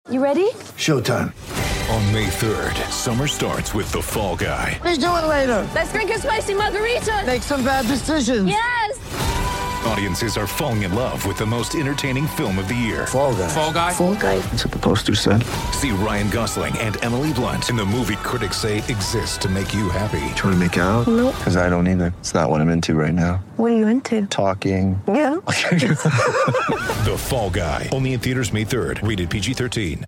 You ready? Showtime. On May 3rd, summer starts with The Fall Guy. Let's do it later. Let's drink a spicy margarita. Make some bad decisions. Yes! Audiences are falling in love with the most entertaining film of the year. Fall Guy. Fall Guy? Fall guy. That's what the poster said. See Ryan Gosling and Emily Blunt in the movie critics say exists to make you happy. Trying to make it out? Nope. Because I don't either. It's not what I'm into right now. What are you into? Talking. Yeah. The Fall Guy. Only in theaters May 3rd. Rated PG-13.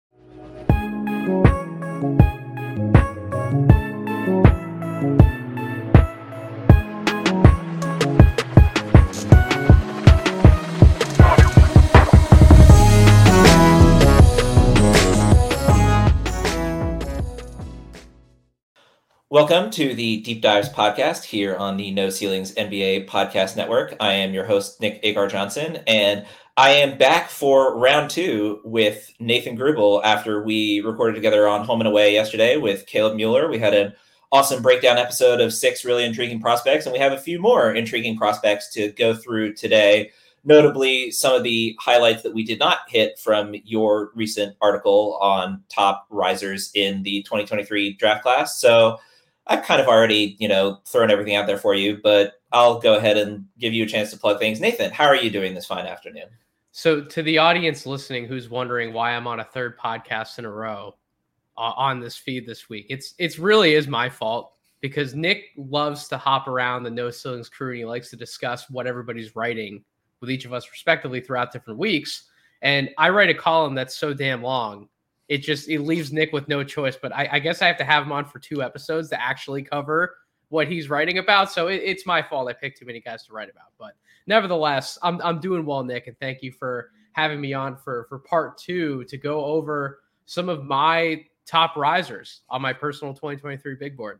Welcome to the Deep Dives podcast here on the No Ceilings NBA Podcast Network. I am your host, Nick Agar-Johnson, and I am back for round two with Nathan Grubel after we recorded together on Home and Away yesterday with Caleb Mueller. We had an awesome breakdown episode of 6 really intriguing prospects, and we have a few more intriguing prospects to go through today. Notably, some of the highlights that we did not hit from your recent article on top risers in the 2023 draft class. So I've kind of already, thrown everything out there for you, but I'll go ahead and give you a chance to plug things. Nathan, how are you doing this fine afternoon? So to the audience listening who's wondering why I'm on a third podcast in a row on this feed this week, it's really is my fault because Nick loves to hop around the No Ceilings crew and he likes to discuss what everybody's writing with each of us respectively throughout different weeks. And I write a column that's so damn long. It leaves Nick with no choice, but I guess I have to have him on for 2 episodes to actually cover what he's writing about. So it's my fault. I picked too many guys to write about, but nevertheless, I'm doing well, Nick. And thank you for having me on for part 2 to go over some of my top risers on my personal 2023 big board.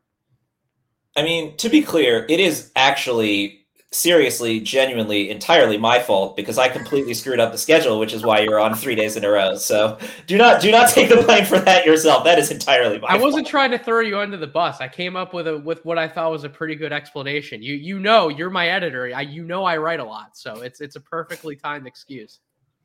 I mean, to be clear, it is actually seriously, genuinely, entirely my fault because I completely screwed up the schedule, which is why you're on 3 days in a row. So do not take the blame for that yourself. That is entirely my fault. I wasn't trying to throw you under the bus. I came up with what I thought was a pretty good explanation. You're my editor. I write a lot, so it's a perfectly timed excuse.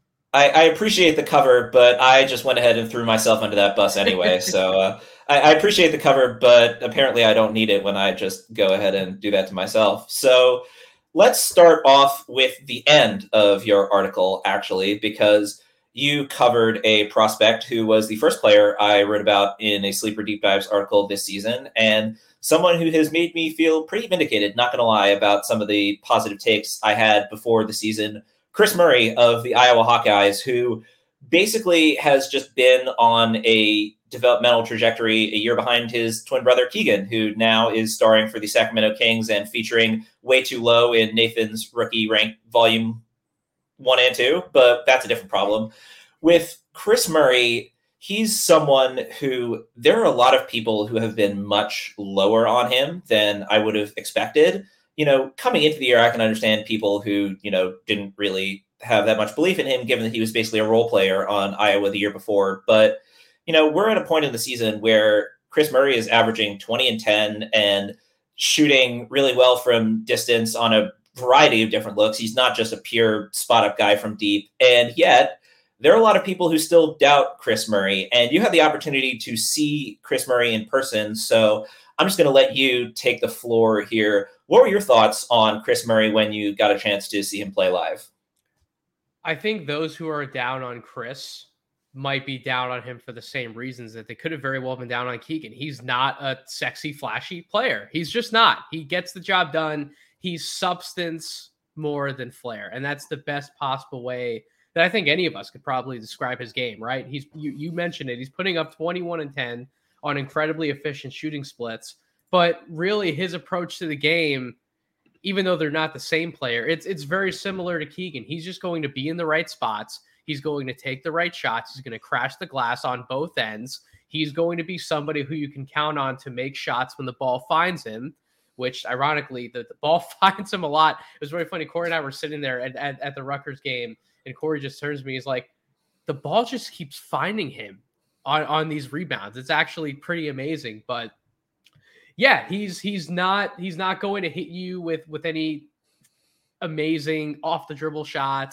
I appreciate the cover, but I just went ahead and threw myself under that bus anyway. So I appreciate the cover, but apparently I don't need it when I just go ahead and do that to myself. So let's start off with the end of your article, actually, because you covered a prospect who was the first player I wrote about in a Sleeper Deep Dives article this season, and someone who has made me feel pretty vindicated, not going to lie, about some of the positive takes I had before the season. Kris Murray of the Iowa Hawkeyes, who basically has just been on a developmental trajectory a year behind his twin brother Keegan, who now is starring for the Sacramento Kings and featuring way too low in Nathan's rookie rank volume 1 and 2, but that's a different problem. With Kris Murray, he's someone who there are a lot of people who have been much lower on him than I would have expected. Coming into the year, I can understand people who, didn't really have that much belief in him, given that he was basically a role player on Iowa the year before. But we're at a point in the season where Kris Murray is averaging 20 and 10 and shooting really well from distance on a variety of different looks. He's not just a pure spot up guy from deep. And yet there are a lot of people who still doubt Kris Murray, and you have the opportunity to see Kris Murray in person. So I'm just going to let you take the floor here. What were your thoughts on Kris Murray when you got a chance to see him play live? I think those who are down on Kris might be down on him for the same reasons that they could have very well been down on Keegan. He's not a sexy, flashy player. He's just not. He gets the job done. He's substance more than flair. And that's the best possible way that I think any of us could probably describe his game, right? You mentioned it. He's putting up 21 and 10 on incredibly efficient shooting splits. But really his approach to the game, even though they're not the same player, it's very similar to Keegan. He's just going to be in the right spots. He's going to take the right shots. He's going to crash the glass on both ends. He's going to be somebody who you can count on to make shots when the ball finds him, which ironically, the ball finds him a lot. It was very funny. Corey and I were sitting there at the Rutgers game, and Corey just turns to me. He's like, the ball just keeps finding him on these rebounds. It's actually pretty amazing. But yeah, he's not going to hit you with any amazing off the dribble shots.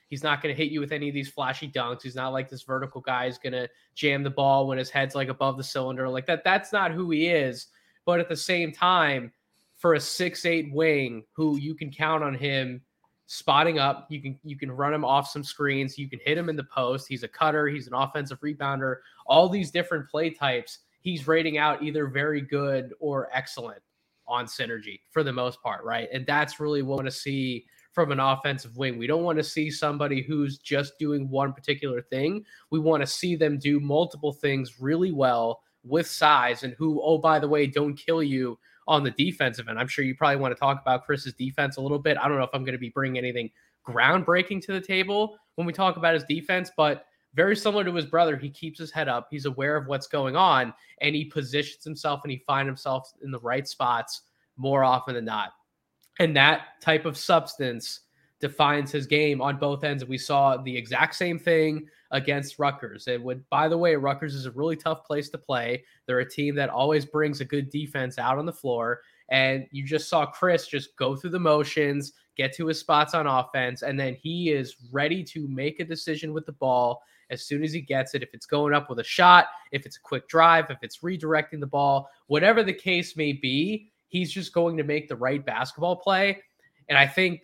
He's not going to hit you with any of these flashy dunks. He's not like this vertical guy who's going to jam the ball when his head's like above the cylinder like that. That's not who he is. But at the same time, for a 6'8" wing who you can count on him spotting up, you can run him off some screens, you can hit him in the post. He's a cutter, he's an offensive rebounder, all these different play types. He's rating out either very good or excellent on Synergy for the most part, right? And that's really what we want to see from an offensive wing. We don't want to see somebody who's just doing one particular thing. We want to see them do multiple things really well with size, and who, oh, by the way, don't kill you on the defensive end. I'm sure you probably want to talk about Chris's defense a little bit. I don't know if I'm going to be bringing anything groundbreaking to the table when we talk about his defense, but very similar to his brother, he keeps his head up. He's aware of what's going on, and he positions himself and he finds himself in the right spots more often than not. And that type of substance defines his game on both ends. And we saw the exact same thing against Rutgers. It would, by the way, Rutgers is a really tough place to play. They're a team that always brings a good defense out on the floor. And you just saw Chris just go through the motions, get to his spots on offense, and then he is ready to make a decision with the ball as soon as he gets it. If it's going up with a shot, if it's a quick drive, if it's redirecting the ball, whatever the case may be, he's just going to make the right basketball play. And I think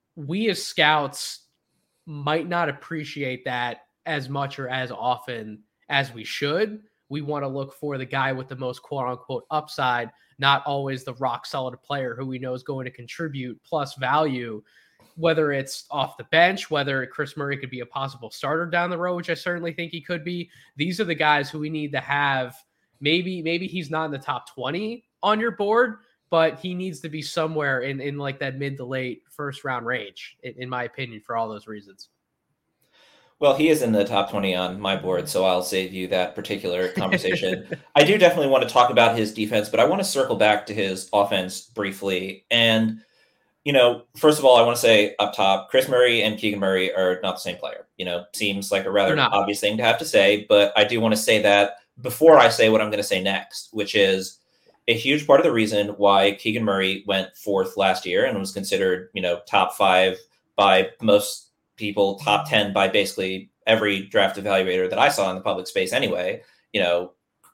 we as scouts might not appreciate that as much or as often as we should. We want to look for the guy with the most quote unquote upside, not always the rock solid player who we know is going to contribute plus value, whether it's off the bench, whether Chris Murray could be a possible starter down the road, which I certainly think he could be. These are the guys who we need to have. Maybe he's not in the top 20 on your board, but he needs to be somewhere in like that mid to late first round range, in my opinion, for all those reasons. Well, he is in the top 20 on my board, so I'll save you that particular conversation. I do definitely want to talk about his defense, but I want to circle back to his offense briefly. And, you know, first of all, I want to say up top, Chris Murray and Keegan Murray are not the same player. You know, seems like a rather obvious thing to have to say, but I do want to say that before I say what I'm going to say next, which is a huge part of the reason why Keegan Murray went fourth last year and was considered, you know, top 5 by most people, top 10 by basically every draft evaluator that I saw in the public space anyway. You know,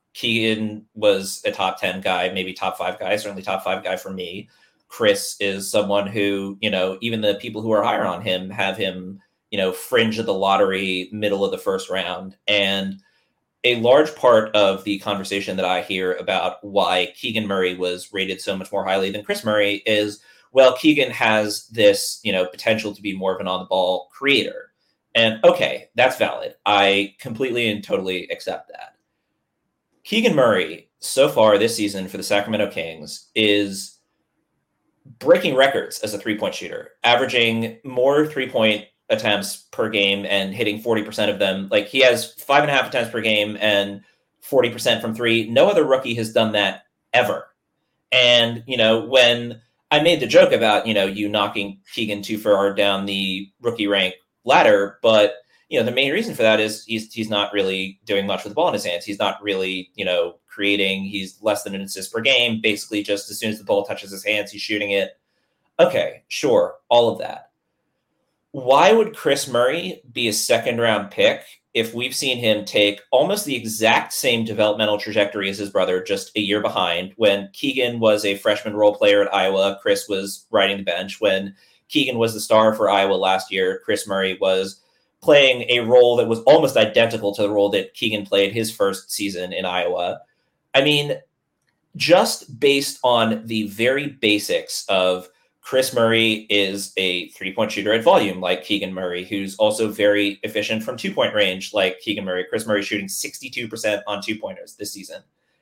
Keegan was a top 10 guy, maybe top 5 guy, certainly top 5 guy for me. Chris is someone who, you know, even the people who are higher on him have him, you know, fringe of the lottery, middle of the first round. And a large part of the conversation that I hear about why Keegan Murray was rated so much more highly than Chris Murray is, well, Keegan has this, you know, potential to be more of an on-the-ball creator. And okay, that's valid. I completely and totally accept that. Keegan Murray, so far this season for the Sacramento Kings, is breaking records as a three-point shooter, averaging more three-point attempts per game and hitting 40% of them. Like, he has 5.5 attempts per game and 40% from three. No other rookie has done that ever. And, you know, when I made the joke about, you know, you knocking Keegan too far down the rookie rank ladder, but, you know, the main reason for that is he's not really doing much with the ball in his hands. He's not really, you know, creating. He's less than an assist per game. Basically, just as soon as the ball touches his hands, he's shooting it. Okay, sure, all of that. Why would Chris Murray be a second-round pick if we've seen him take almost the exact same developmental trajectory as his brother, just a year behind? When Keegan was a freshman role player at Iowa, Chris was riding the bench. When Keegan was the star for Iowa last year, Chris Murray was playing a role that was almost identical to the role that Keegan played his first season in Iowa. I mean, just based on the very basics of Chris Murray is a three-point shooter at volume like Keegan Murray, who's also very efficient from two-point range like Keegan Murray. Chris Murray shooting 62% on two-pointers this season.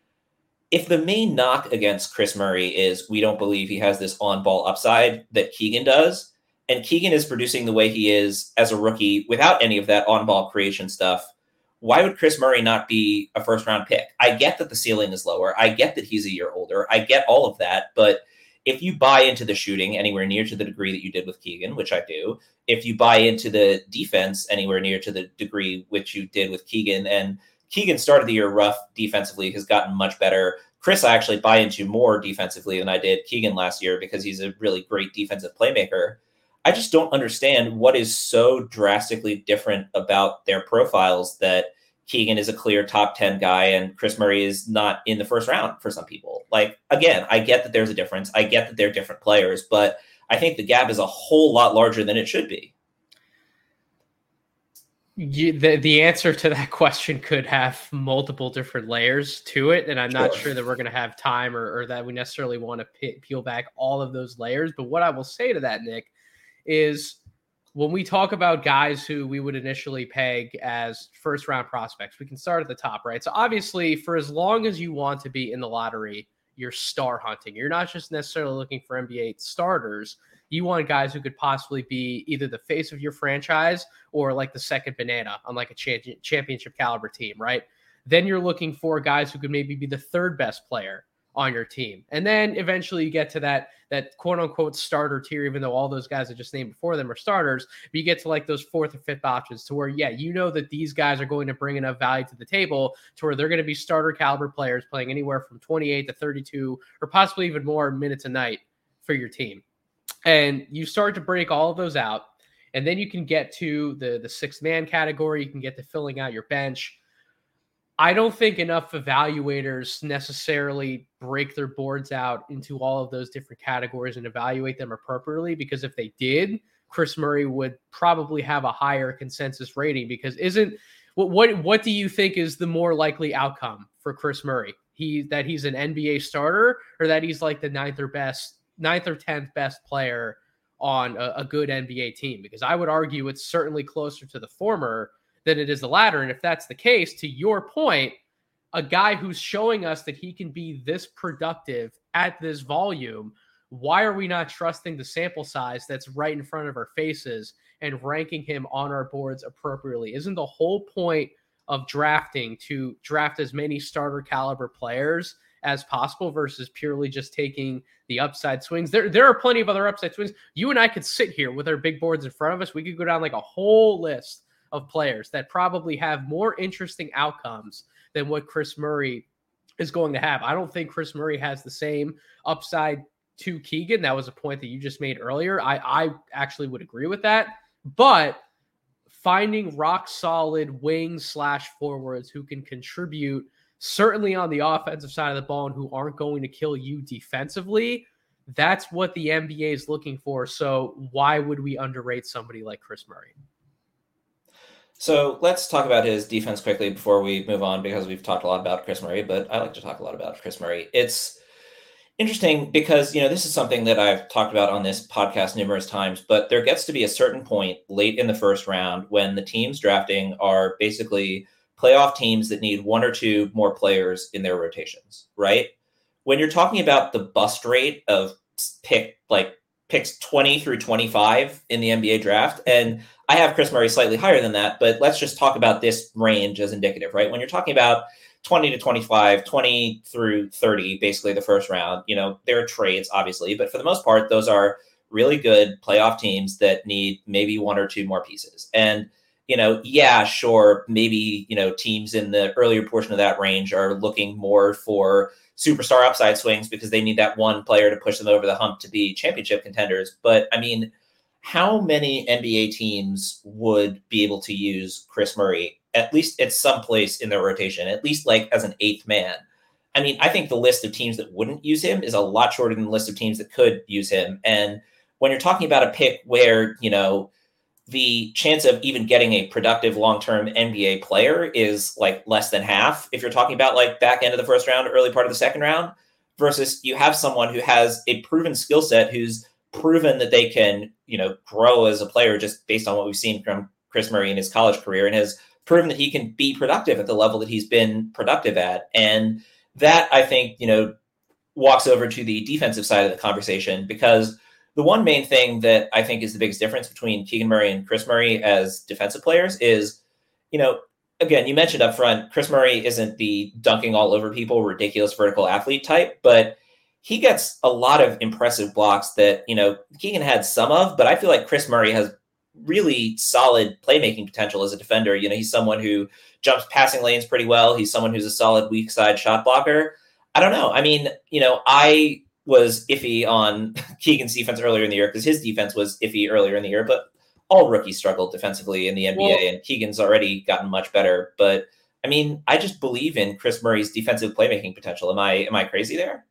If the main knock against Chris Murray is we don't believe he has this on-ball upside that Keegan does, and Keegan is producing the way he is as a rookie without any of that on-ball creation stuff, why would Chris Murray not be a first-round pick? I get that the ceiling is lower. I get that he's a year older. I get all of that, but if you buy into the shooting anywhere near to the degree that you did with Keegan, which I do, if you buy into the defense anywhere near to the degree which you did with Keegan, and Keegan started the year rough defensively, has gotten much better. Chris, I actually buy into more defensively than I did Keegan last year because he's a really great defensive playmaker. I just don't understand what is so drastically different about their profiles that Keegan is a clear top 10 guy and Kris Murray is not in the first round for some people. Like, again, I get that there's a difference. I get that they're different players, but I think the gap is a whole lot larger than it should be. The answer to that question could have multiple different layers to it, and I'm not sure that we're going to have time or that we necessarily want to peel back all of those layers. But what I will say to that, Nick, is when we talk about guys who we would initially peg as first-round prospects, we can start at the top, right? So obviously, for as long as you want to be in the lottery, you're star hunting. You're not just necessarily looking for NBA starters. You want guys who could possibly be either the face of your franchise or like the second banana on like a championship caliber team, right? Then you're looking for guys who could maybe be the third best player on your team. And then eventually you get to that quote unquote starter tier, even though all those guys I just named before them are starters, but you get to like those fourth or fifth options to where, yeah, you know that these guys are going to bring enough value to the table to where they're going to be starter caliber players playing anywhere from 28 to 32 or possibly even more minutes a night for your team. And you start to break all of those out, and then you can get to the sixth man category. You can get to filling out your bench. I don't think enough evaluators necessarily break their boards out into all of those different categories and evaluate them appropriately, because if they did, Kris Murray would probably have a higher consensus rating. Because what do you think is the more likely outcome for Kris Murray? That he's an NBA starter, or that he's like the ninth or 10th best player on a good NBA team? Because I would argue it's certainly closer to the former than it is the latter. And if that's the case, to your point, a guy who's showing us that he can be this productive at this volume, why are we not trusting the sample size that's right in front of our faces and ranking him on our boards appropriately? Isn't the whole point of drafting to draft as many starter caliber players as possible versus purely just taking the upside swings? There are plenty of other upside swings. You and I could sit here with our big boards in front of us. We could go down like a whole list of players that probably have more interesting outcomes than what Kris Murray is going to have. I don't think Kris Murray has the same upside to Keegan. That was a point that you just made earlier. I actually would agree with that. But finding rock solid wings / forwards who can contribute certainly on the offensive side of the ball and who aren't going to kill you defensively, that's what the NBA is looking for. So why would we underrate somebody like Kris Murray? So let's talk about his defense quickly before we move on, because we've talked a lot about Kris Murray, but I like to talk a lot about Kris Murray. It's interesting because, this is something that I've talked about on this podcast numerous times, but there gets to be a certain point late in the first round when the teams drafting are basically playoff teams that need one or two more players in their rotations, right? When you're talking about the bust rate of picks 20 through 25 in the NBA draft, and I have Kris Murray slightly higher than that, but let's just talk about this range as indicative, right? When you're talking about 20 to 25, 20 through 30, basically the first round, there are trades, obviously, but for the most part, those are really good playoff teams that need maybe one or two more pieces. And, yeah, sure, maybe, teams in the earlier portion of that range are looking more for superstar upside swings because they need that one player to push them over the hump to be championship contenders. But, how many NBA teams would be able to use Kris Murray, at least at some place in their rotation, at least like as an eighth man? I think the list of teams that wouldn't use him is a lot shorter than the list of teams that could use him. And when you're talking about a pick where, the chance of even getting a productive long-term NBA player is like less than half, if you're talking about like back end of the first round, early part of the second round, versus you have someone who has a proven skill set, who's proven that they can, grow as a player just based on what we've seen from Kris Murray in his college career, and has proven that he can be productive at the level that he's been productive at. And that, I think, walks over to the defensive side of the conversation, because the one main thing that I think is the biggest difference between Keegan Murray and Kris Murray as defensive players is, again, you mentioned up front, Kris Murray isn't the dunking all over people, ridiculous vertical athlete type, but he gets a lot of impressive blocks that, Keegan had some of, but I feel like Kris Murray has really solid playmaking potential as a defender. He's someone who jumps passing lanes pretty well. He's someone who's a solid weak side shot blocker. I don't know. I was iffy on Keegan's defense earlier in the year because his defense was iffy earlier in the year, but all rookies struggled defensively in the NBA, and Keegan's already gotten much better. But I mean, I just believe in Kris Murray's defensive playmaking potential. Am I crazy there?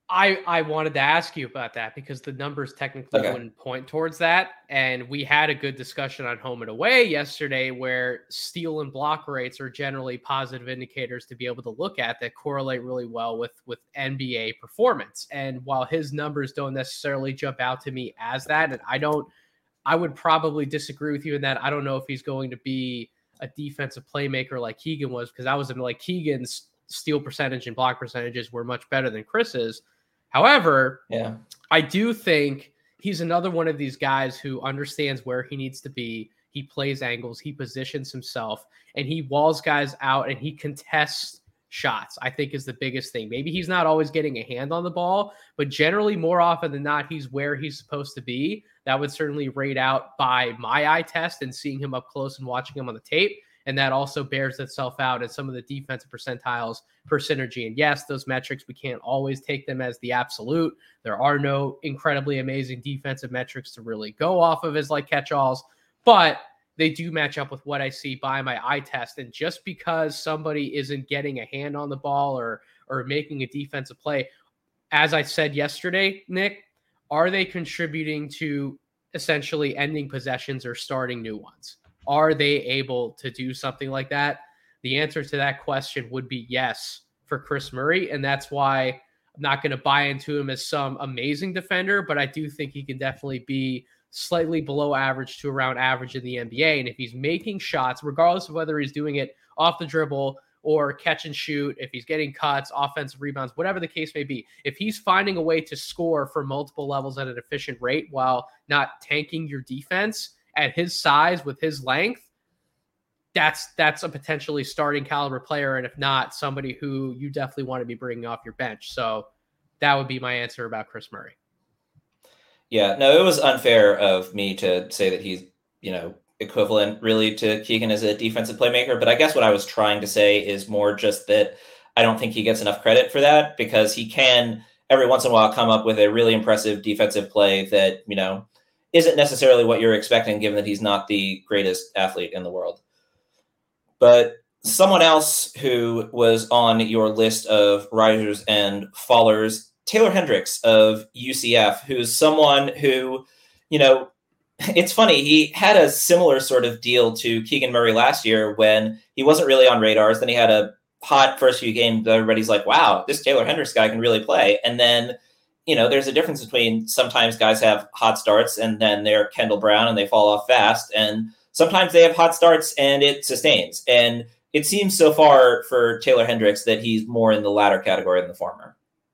I wanted to ask you about that because the numbers technically wouldn't point towards that. And we had a good discussion on home and away yesterday where steal and block rates are generally positive indicators to be able to look at that correlate really well with NBA performance. And while his numbers don't necessarily jump out to me as that, and I would probably disagree with you in that I don't know if he's going to be a defensive playmaker like Keegan was, because I was like Keegan's steal percentage and block percentages were much better than Chris's. However, I do think he's another one of these guys who understands where he needs to be. He plays angles, he positions himself, and he walls guys out and he contests shots, I think is the biggest thing. Maybe he's not always getting a hand on the ball, but generally more often than not, he's where he's supposed to be. That would certainly rate out by my eye test and seeing him up close and watching him on the tape. And that also bears itself out in some of the defensive percentiles per synergy. And yes, those metrics, we can't always take them as the absolute. There are no incredibly amazing defensive metrics to really go off of as like catch-alls, but they do match up with what I see by my eye test. And just because somebody isn't getting a hand on the ball or making a defensive play, as I said yesterday, Nick, are they contributing to essentially ending possessions or starting new ones? Are they able to do something like that? The answer to that question would be yes for Kris Murray. And that's why I'm not going to buy into him as some amazing defender, but I do think he can definitely be slightly below average to around average in the NBA. And if he's making shots, regardless of whether he's doing it off the dribble or catch and shoot, if he's getting cuts, offensive rebounds, whatever the case may be, if he's finding a way to score for multiple levels at an efficient rate while not tanking your defense at his size with his length, that's a potentially starting caliber player. And if not, somebody who you definitely want to be bringing off your bench. So that would be my answer about Kris Murray. Yeah, no, it was unfair of me to say that he's, equivalent really to Keegan as a defensive playmaker. But I guess what I was trying to say is more just that I don't think he gets enough credit for that, because he can every once in a while come up with a really impressive defensive play that, isn't necessarily what you're expecting, given that he's not the greatest athlete in the world. But someone else who was on your list of risers and fallers, Taylor Hendricks of UCF, who's someone who, it's funny, he had a similar sort of deal to Keegan Murray last year when he wasn't really on radars. Then he had a hot first few games. Everybody's like, wow, this Taylor Hendricks guy can really play. And then there's a difference between sometimes guys have hot starts and then they're Kendall Brown and they fall off fast. And sometimes they have hot starts and it sustains. And it seems so far for Taylor Hendricks that he's more in the latter category than the former.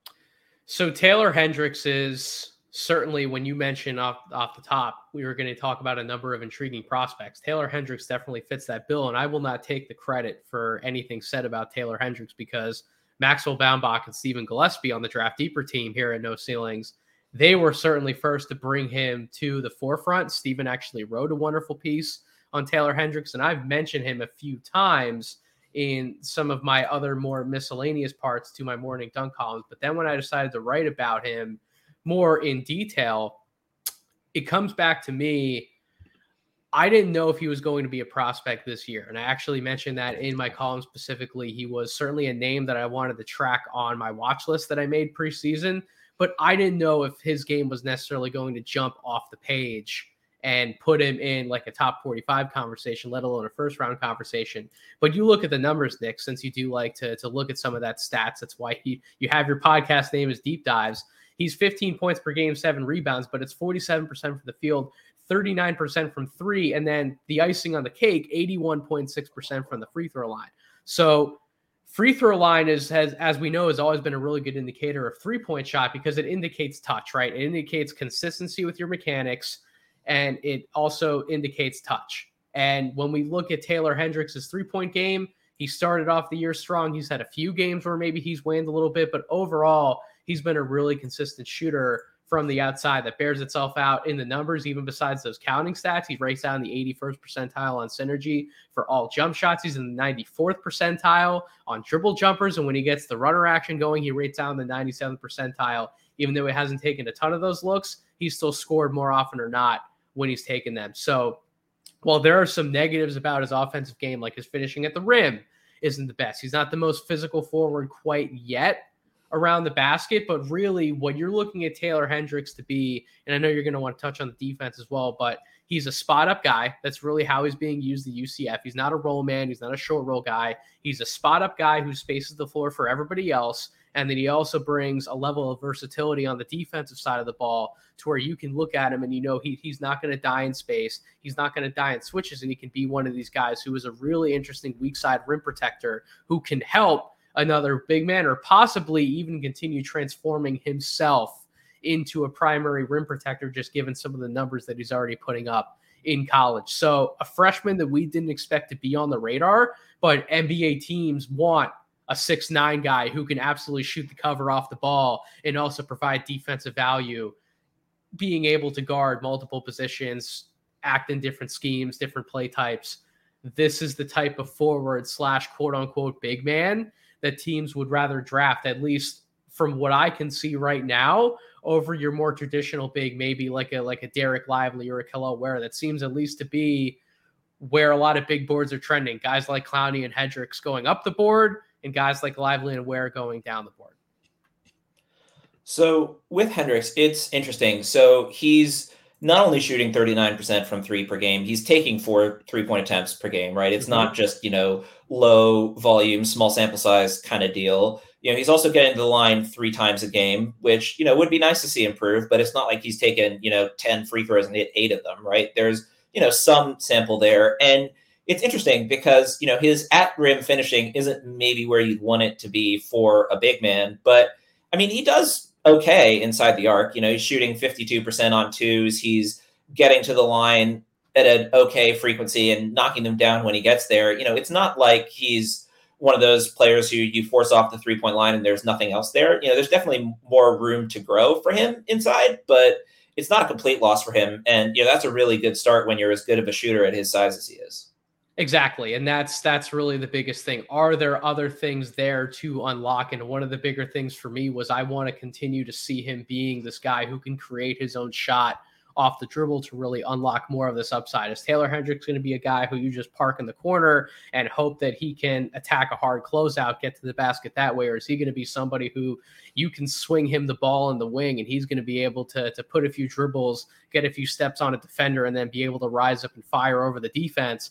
So Taylor Hendricks is certainly, when you mentioned off the top, we were going to talk about a number of intriguing prospects. Taylor Hendricks definitely fits that bill. And I will not take the credit for anything said about Taylor Hendricks because Maxwell Baumbach and Stephen Gillespie on the Draft Deeper team here at No Ceilings, they were certainly first to bring him to the forefront. Stephen actually wrote a wonderful piece on Taylor Hendricks, and I've mentioned him a few times in some of my other more miscellaneous parts to my Morning Dunk columns. But then when I decided to write about him more in detail, it comes back to me, I didn't know if he was going to be a prospect this year. And I actually mentioned that in my column specifically. He was certainly a name that I wanted to track on my watch list that I made preseason, but I didn't know if his game was necessarily going to jump off the page and put him in like a top 45 conversation, let alone a first round conversation. But you look at the numbers, Nick, since you do like to look at some of that stats. That's why you have your podcast name is Deep Dives. He's 15 points per game, 7 rebounds, but it's 47% from the field, 39% from three, and then the icing on the cake, 81.6% from the free throw line. So free throw line has, as we know, has always been a really good indicator of three-point shot because it indicates touch, right? It indicates consistency with your mechanics, and it also indicates touch. And when we look at Taylor Hendricks' three-point game, he started off the year strong. He's had a few games where maybe he's waned a little bit, but overall, he's been a really consistent shooter from the outside that bears itself out in the numbers. Even besides those counting stats, he rates out in the 81st percentile on synergy for all jump shots. He's in the 94th percentile on dribble jumpers. And when he gets the runner action going, he rates out in the 97th percentile Even though he hasn't taken a ton of those looks, he's still scored more often or not when he's taken them. So while there are some negatives about his offensive game, like his finishing at the rim isn't the best. He's not the most physical forward quite yet around the basket, but really what you're looking at Taylor Hendricks to be, and I know you're going to want to touch on the defense as well, but he's a spot up guy. That's really how he's being used at UCF. He's not a roll man. He's not a short roll guy. He's a spot up guy who spaces the floor for everybody else. And then he also brings a level of versatility on the defensive side of the ball to where you can look at him and you know he's not going to die in space. He's not going to die in switches, and he can be one of these guys who is a really interesting weak side rim protector who can help another big man or possibly even continue transforming himself into a primary rim protector, just given some of the numbers that he's already putting up in college. So a freshman that we didn't expect to be on the radar, but NBA teams want a 6'9" guy who can absolutely shoot the cover off the ball and also provide defensive value, being able to guard multiple positions, act in different schemes, different play types. This is the type of forward / quote unquote big man that teams would rather draft, at least from what I can see right now, over your more traditional big, maybe like a Derek Lively or a Kel'el Ware. That seems at least to be where a lot of big boards are trending. Guys like Clowney and Hendricks going up the board, and guys like Lively and Ware going down the board. So with Hendricks, it's interesting. So he's not only shooting 39% from three per game, he's taking 4 3-point attempts per game, right? It's not just, low volume, small sample size kind of deal. He's also getting to the line 3 times a game, which, would be nice to see improve, but it's not like he's taken, 10 free throws and hit 8 of them, right? There's, some sample there. And it's interesting because, his at rim finishing isn't maybe where you'd want it to be for a big man, but I mean, he does okay inside the arc. He's shooting 52% on twos. He's getting to the line at an okay frequency and knocking them down when he gets there. It's not like he's one of those players who you force off the 3-point line and there's nothing else there. There's definitely more room to grow for him inside, but it's not a complete loss for him. And, that's a really good start when you're as good of a shooter at his size as he is. Exactly. And that's really the biggest thing. Are there other things there to unlock? And one of the bigger things for me was I want to continue to see him being this guy who can create his own shot off the dribble to really unlock more of this upside. Is Taylor Hendricks going to be a guy who you just park in the corner and hope that he can attack a hard closeout, get to the basket that way? Or is he going to be somebody who you can swing him the ball in the wing and he's going to be able to put a few dribbles, get a few steps on a defender, and then be able to rise up and fire over the defense?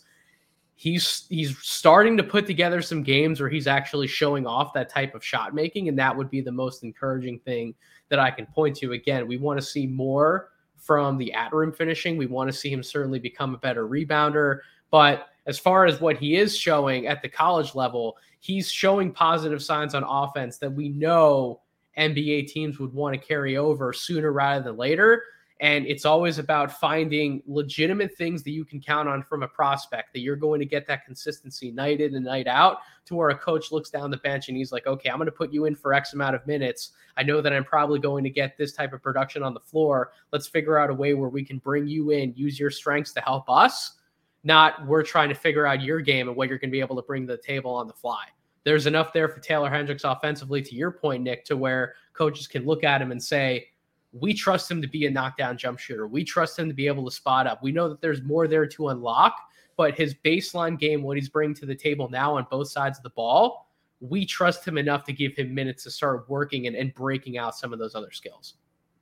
He's starting to put together some games where he's actually showing off that type of shot making, and that would be the most encouraging thing that I can point to. Again, we want to see more from the at-rim finishing. We want to see him certainly become a better rebounder, but as far as what he is showing at the college level, he's showing positive signs on offense that we know NBA teams would want to carry over sooner rather than later. And it's always about finding legitimate things that you can count on from a prospect, that you're going to get that consistency night in and night out, to where a coach looks down the bench and he's like, okay, I'm going to put you in for X amount of minutes. I know that I'm probably going to get this type of production on the floor. Let's figure out a way where we can bring you in, use your strengths to help us. Not we're trying to figure out your game and what you're going to be able to bring to the table on the fly. There's enough there for Taylor Hendricks offensively, to your point, Nick, to where coaches can look at him and say, we trust him to be a knockdown jump shooter. We trust him to be able to spot up. We know that there's more there to unlock, but his baseline game, what he's bringing to the table now on both sides of the ball, we trust him enough to give him minutes to start working and breaking out some of those other skills.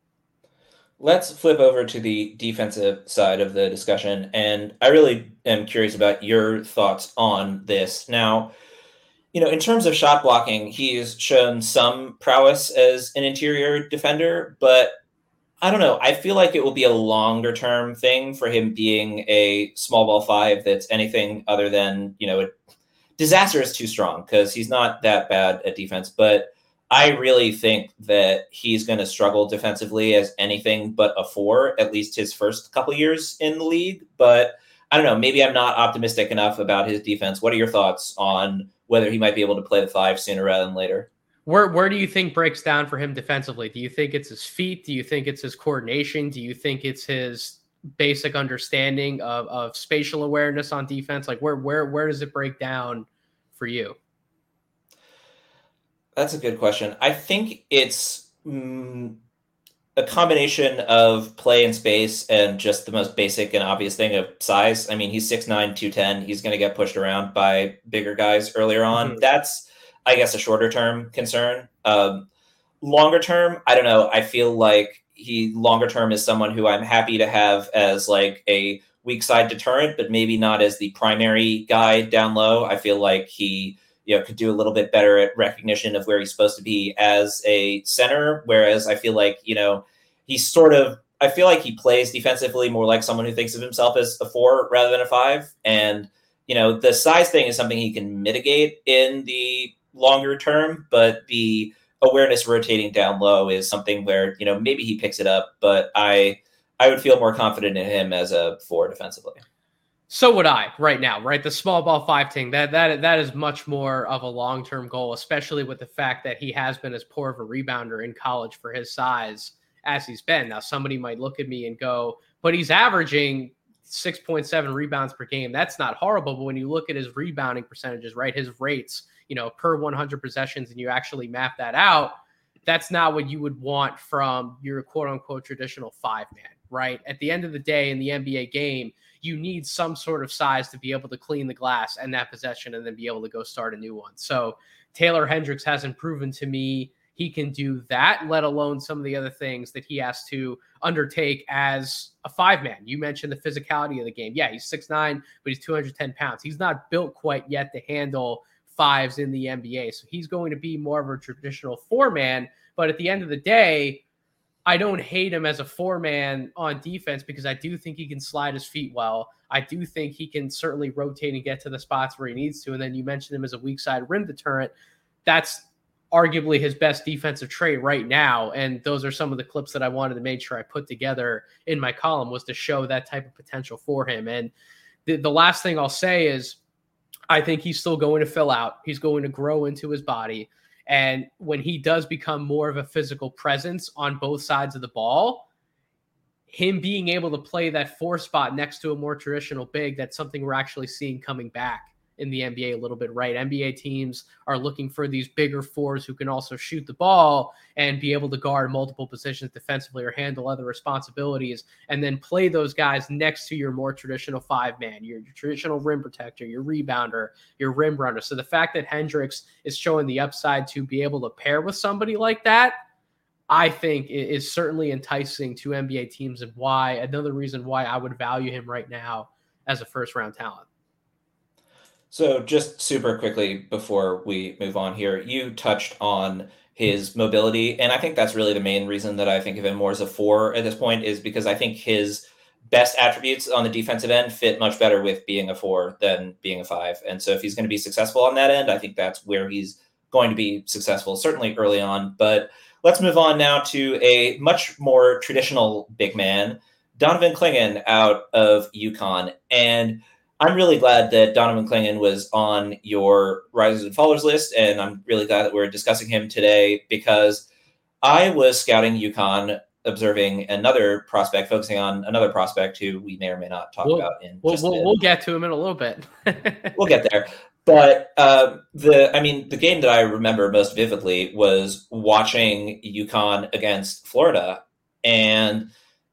Let's flip over to the defensive side of the discussion. And I really am curious about your thoughts on this. Now, in terms of shot blocking, he's shown some prowess as an interior defender, but I don't know. I feel like it will be a longer term thing for him being a small ball 5 that's anything other than, disaster is too strong because he's not that bad at defense. But I really think that he's going to struggle defensively as anything but a 4, at least his first couple years in the league. But I don't know. Maybe I'm not optimistic enough about his defense. What are your thoughts on whether he might be able to play the 5 sooner rather than later? Where do you think breaks down for him defensively? Do you think it's his feet? Do you think it's his coordination? Do you think it's his basic understanding of spatial awareness on defense? Like where does it break down for you? That's a good question. I think it's a combination of play in space and just the most basic and obvious thing of size. I mean, he's 6'9", 210. He's going to get pushed around by bigger guys earlier on. Mm-hmm. That's, I guess, a shorter term concern. Longer term, I don't know. I feel like longer term is someone who I'm happy to have as like a weak side deterrent, but maybe not as the primary guy down low. I feel like he could do a little bit better at recognition of where he's supposed to be as a center. Whereas I feel like, he's I feel like he plays defensively more like someone who thinks of himself as a 4 rather than a 5. And, the size thing is something he can mitigate in the longer term, but the awareness rotating down low is something where, maybe he picks it up, but I would feel more confident in him as a 4 defensively. So would I right now, right? The small ball 5 thing, that is much more of a long-term goal, especially with the fact that he has been as poor of a rebounder in college for his size as he's been. Now, somebody might look at me and go, but he's averaging 6.7 rebounds per game. That's not horrible, but when you look at his rebounding percentages, right, his rates, per 100 possessions, and you actually map that out, that's not what you would want from your quote-unquote traditional 5-man, right? At the end of the day, in the NBA game, you need some sort of size to be able to clean the glass and that possession and then be able to go start a new one. So Taylor Hendricks hasn't proven to me he can do that, let alone some of the other things that he has to undertake as a 5-man. You mentioned the physicality of the game. Yeah, he's 6'9", but he's 210 pounds. He's not built quite yet to handle 5s in the NBA. So he's going to be more of a traditional 4-man. But at the end of the day, I don't hate him as a 4-man on defense because I do think he can slide his feet well. I do think he can certainly rotate and get to the spots where he needs to. And then you mentioned him as a weak side rim deterrent. That's arguably his best defensive trait right now. And those are some of the clips that I wanted to make sure I put together in my column, was to show that type of potential for him. And the last thing I'll say is I think he's still going to fill out. He's going to grow into his body. And when he does become more of a physical presence on both sides of the ball, him being able to play that 4 spot next to a more traditional big, that's something we're actually seeing coming back in the NBA a little bit, right? NBA teams are looking for these bigger 4s who can also shoot the ball and be able to guard multiple positions defensively or handle other responsibilities, and then play those guys next to your more traditional 5-man, your traditional rim protector, your rebounder, your rim runner. So the fact that Hendricks is showing the upside to be able to pair with somebody like that, I think is certainly enticing to NBA teams, and another reason why I would value him right now as a first-round talent. So just super quickly before we move on here, you touched on his mobility, and I think that's really the main reason that I think of him more as a 4 at this point, is because I think his best attributes on the defensive end fit much better with being a 4 than being a 5. And so if he's going to be successful on that end, I think that's where he's going to be successful, certainly early on. But let's move on now to a much more traditional big man, Donovan Clingan out of UConn. And I'm really glad that Donovan Clingan was on your Risers and Fallers list, and I'm really glad that we're discussing him today, because I was scouting UConn, observing another prospect, focusing on another prospect who we may or may not talk about in just a bit. We'll get to him in a little bit. We'll get there. But the game that I remember most vividly was watching UConn against Florida, and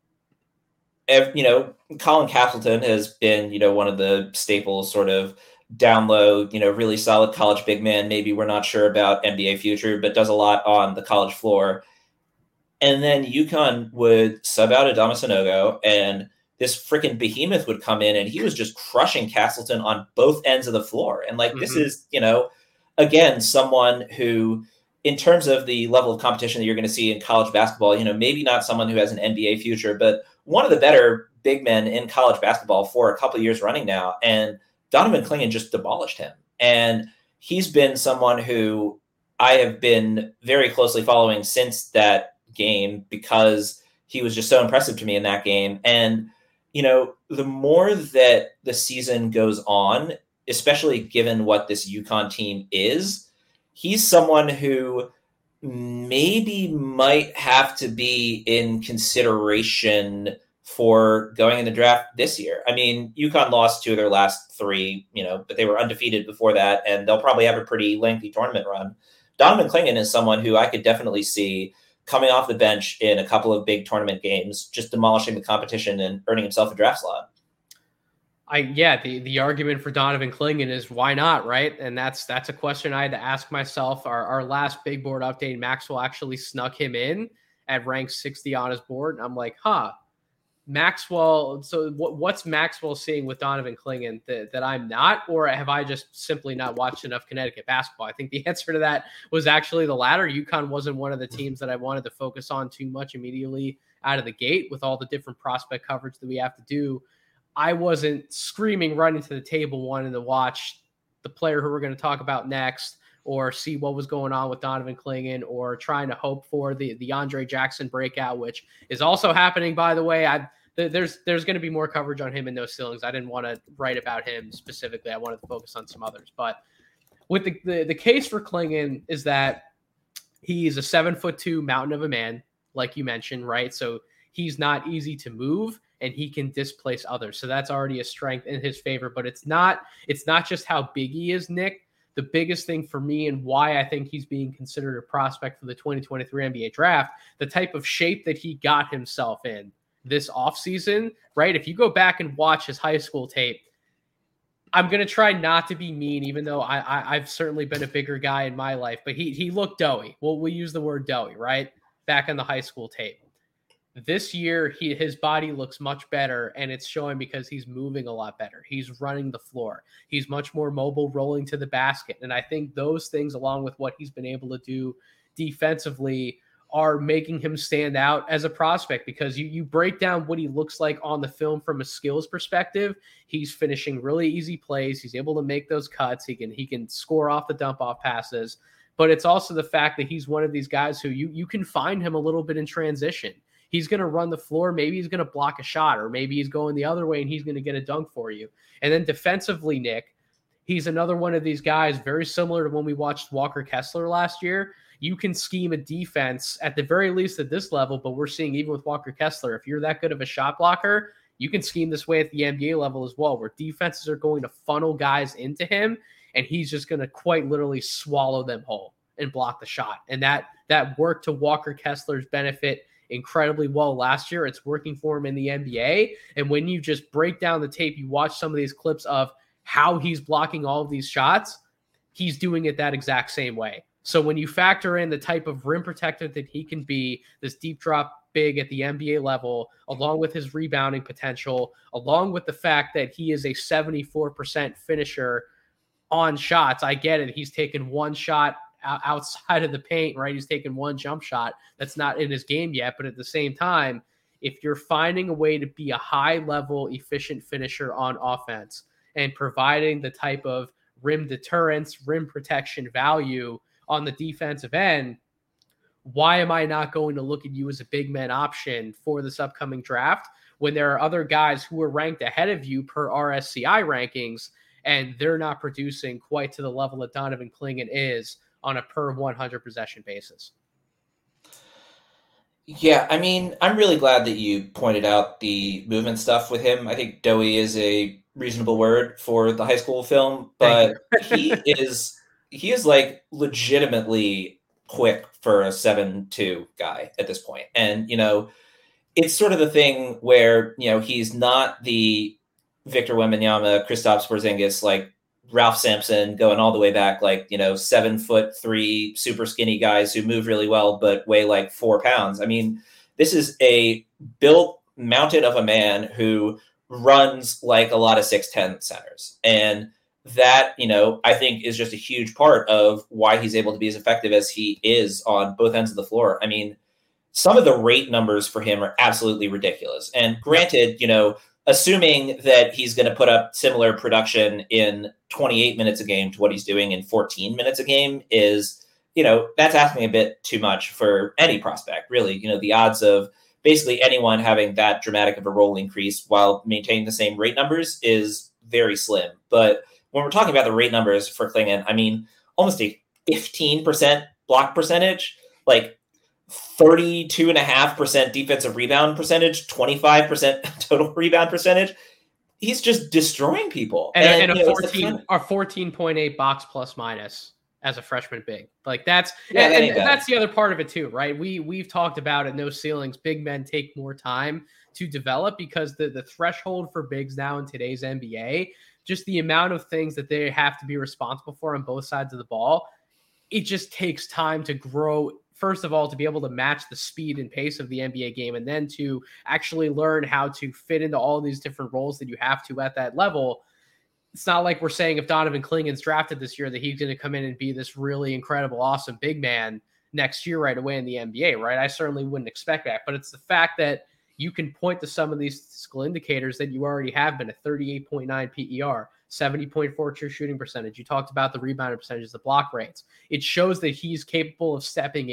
Colin Castleton has been, one of the staples, sort of down low, really solid college big man. Maybe we're not sure about NBA future, but does a lot on the college floor. And then UConn would sub out Adama Sanogo, and this freaking behemoth would come in, and he was just crushing Castleton on both ends of the floor. And this is, again, someone who, in terms of the level of competition that you're going to see in college basketball, maybe not someone who has an NBA future, but one of the better big men in college basketball for a couple of years running now. And Donovan Clingan just demolished him. And he's been someone who I have been very closely following since that game, because he was just so impressive to me in that game. And, the more that the season goes on, especially given what this UConn team is, he's someone who maybe might have to be in consideration for going in the draft this year. I mean, UConn lost 2 of their last 3, but they were undefeated before that, and they'll probably have a pretty lengthy tournament run. Donovan Clingan is someone who I could definitely see coming off the bench in a couple of big tournament games, just demolishing the competition and earning himself a draft slot. The argument for Donovan Clingan is why not, right? And that's a question I had to ask myself. Our last big board update, Maxwell actually snuck him in at rank 60 on his board. And I'm like, Maxwell. So what's Maxwell seeing with Donovan Clingan that I'm not, or have I just simply not watched enough Connecticut basketball? I think the answer to that was actually the latter. UConn wasn't one of the teams that I wanted to focus on too much immediately out of the gate with all the different prospect coverage that we have to do. I wasn't screaming running to the table wanting to watch the player who we're going to talk about next or see what was going on with Donovan Clingan or trying to hope for the Andre Jackson breakout, which is also happening, by the way. There's going to be more coverage on him in No Ceilings. I didn't want to write about him specifically. I wanted to focus on some others. But with the case for Clingan is that he's a 7'2" mountain of a man, like you mentioned, right? So he's not easy to move and he can displace others. So that's already a strength in his favor, but it's not just how big he is, Nick. The biggest thing for me and why I think he's being considered a prospect for the 2023 NBA draft, the type of shape that he got himself in this offseason, right? If you go back and watch his high school tape, I'm going to try not to be mean, even though I've certainly been a bigger guy in my life, but he looked doughy. Well, we use the word doughy, right? Back in the high school tape. This year, his body looks much better, and it's showing because he's moving a lot better. He's running the floor. He's much more mobile, rolling to the basket. And I think those things, along with what he's been able to do defensively, are making him stand out as a prospect because you break down what he looks like on the film from a skills perspective. He's finishing really easy plays. He's able to make those cuts. He can score off the dump off passes, but it's also the fact that he's one of these guys who you can find him a little bit in transition. He's going to run the floor. Maybe he's going to block a shot, or maybe he's going the other way and he's going to get a dunk for you. And then defensively, Nick, he's another one of these guys very similar to when we watched Walker Kessler last year. You can scheme a defense at the very least at this level, but we're seeing even with Walker Kessler, if you're that good of a shot blocker, you can scheme this way at the NBA level as well, where defenses are going to funnel guys into him, and he's just going to quite literally swallow them whole and block the shot. And that worked to Walker Kessler's benefit incredibly well last year. It's working for him in the NBA. And when you just break down the tape, you watch some of these clips of how he's blocking all of these shots, he's doing it that exact same way. So when you factor in the type of rim protector that he can be, this deep drop big at the NBA level, along with his rebounding potential, along with the fact that he is a 74% finisher on shots, I get it. He's taken one shot outside of the paint, right? He's taken one jump shot that's not in his game yet. But at the same time, if you're finding a way to be a high level, efficient finisher on offense and providing the type of rim deterrence, rim protection value on the defensive end, why am I not going to look at you as a big man option for this upcoming draft when there are other guys who are ranked ahead of you per RSCI rankings and they're not producing quite to the level that Donovan Clingan is on a per 100 possession basis? Yeah, I mean, I'm really glad that you pointed out the movement stuff with him. I think doughy is a reasonable word for the high school film, but he is like legitimately quick for a 7'2" guy at this point. And, it's sort of the thing where, he's not the Victor Wembanyama, Kristaps Porzingis, like Ralph Sampson going all the way back, 7'3" super skinny guys who move really well, but weigh like 4 pounds. I mean, this is a built mountain of a man who runs like a lot of 6'10" centers. And that, I think is just a huge part of why he's able to be as effective as he is on both ends of the floor. I mean, some of the rate numbers for him are absolutely ridiculous. And granted, assuming that he's going to put up similar production in 28 minutes a game to what he's doing in 14 minutes a game is, that's asking a bit too much for any prospect, really. The odds of basically anyone having that dramatic of a role increase while maintaining the same rate numbers is very slim. But when we're talking about the rate numbers for Clingan, I mean, almost a 15% block percentage, like 32.5% defensive rebound percentage, 25% total rebound percentage. He's just destroying people. And a 14.8 box plus minus. as a freshman big. Like that's that's the other part of it too, right? We've talked about it, no ceilings. Big men take more time to develop because the threshold for bigs now in today's NBA, just the amount of things that they have to be responsible for on both sides of the ball, it just takes time to grow. First of all, to be able to match the speed and pace of the NBA game, and then to actually learn how to fit into all these different roles that you have to at that level. It's not like we're saying if Donovan Clingan's drafted this year that he's going to come in and be this really incredible, awesome big man next year right away in the NBA, right? I certainly wouldn't expect that, but it's the fact that you can point to some of these statistical indicators that you already have been a 38.9 PER, 70.4 true shooting percentage. You talked about the rebounding percentages, the block rates. It shows that he's capable of stepping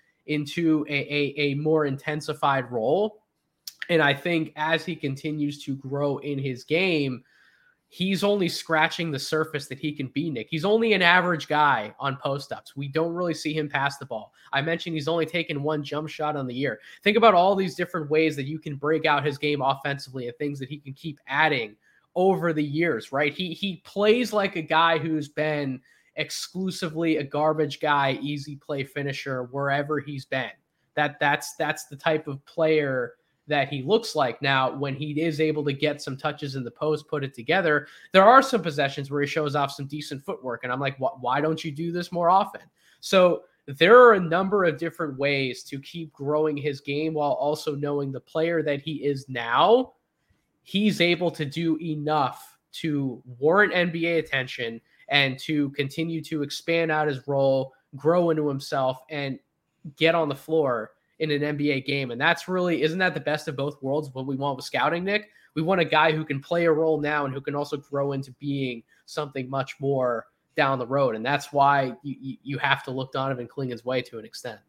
into a more intensified role. And I think as he continues to grow in his game, he's only scratching the surface that he can be, Nick. He's only an average guy on post-ups. We don't really see him pass the ball. I mentioned he's only taken one jump shot on the year. Think about all these different ways that you can break out his game offensively and things that he can keep adding over the years, right? He plays like a guy who's been exclusively a garbage guy, easy play finisher wherever he's been. That's the type of player that he looks like. Now, when he is able to get some touches in the post, put it together, there are some possessions where he shows off some decent footwork. And I'm like, why don't you do this more often? So there are a number of different ways to keep growing his game while also knowing the player that he is now. He's able to do enough to warrant NBA attention and to continue to expand out his role, grow into himself, and get on the floor in an NBA game. And that's really, isn't that the best of both worlds? What we want with scouting, Nick? We want a guy who can play a role now and who can also grow into being something much more down the road. And that's why you have to look Donovan Clingan's way to an extent.